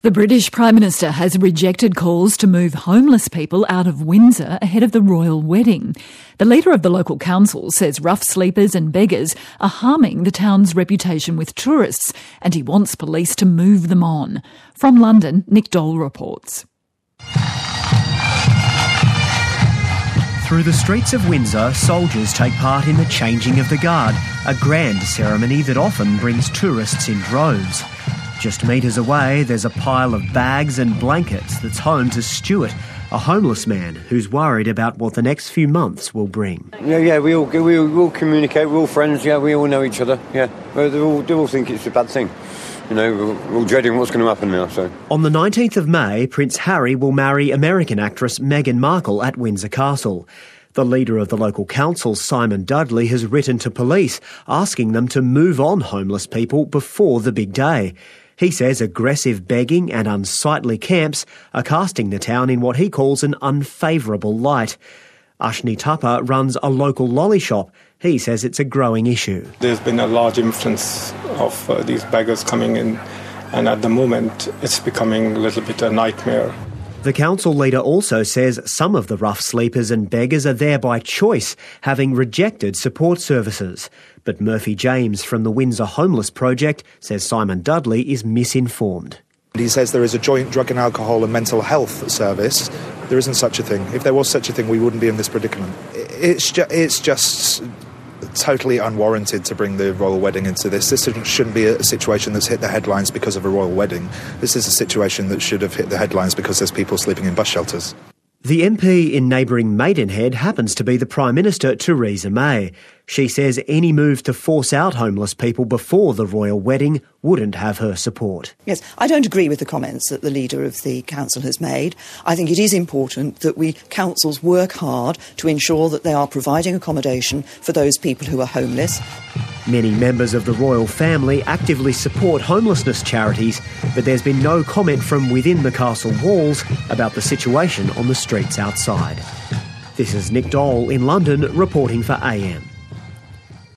The British Prime Minister has rejected calls to move homeless people out of Windsor ahead of the royal wedding. The leader of the local council says rough sleepers and beggars are harming the town's reputation with tourists, and he wants police to move them on. From London, Nick Dole reports. Through the streets of Windsor, soldiers take part in the changing of the guard, a grand ceremony that often brings tourists in droves. Just metres away, there's a pile of bags and blankets that's home to Stuart, a homeless man who's worried about what the next few months will bring. Yeah, we all communicate, we're all friends, we all know each other, But they all think it's a bad thing. We're all dreading what's going to happen now, so. On the 19th of May, Prince Harry will marry American actress Meghan Markle at Windsor Castle. The leader of the local council, Simon Dudley, has written to police asking them to move on homeless people before the big day. He says aggressive begging and unsightly camps are casting the town in what he calls an unfavourable light. Ashni Tupper runs a local lolly shop. He says it's a growing issue. There's been a large influence of these beggars coming in, and at the moment it's becoming a little bit a nightmare. The council leader also says some of the rough sleepers and beggars are there by choice, having rejected support services. But Murphy James from the Windsor Homeless Project says Simon Dudley is misinformed. He says there is a joint drug and alcohol and mental health service. There isn't such a thing. If there was such a thing, we wouldn't be in this predicament. It's just totally unwarranted to bring the royal wedding into this. This shouldn't be a situation that's hit the headlines because of a royal wedding. This is a situation that should have hit the headlines because there's people sleeping in bus shelters. The MP in neighbouring Maidenhead happens to be the Prime Minister, Theresa May. She says any move to force out homeless people before the royal wedding wouldn't have her support. Yes, I don't agree with the comments that the leader of the council has made. I think it is important that we councils work hard to ensure that they are providing accommodation for those people who are homeless. Many members of the royal family actively support homelessness charities, but there's been no comment from within the castle walls about the situation on the streets outside. This is Nick Dole in London reporting for AM.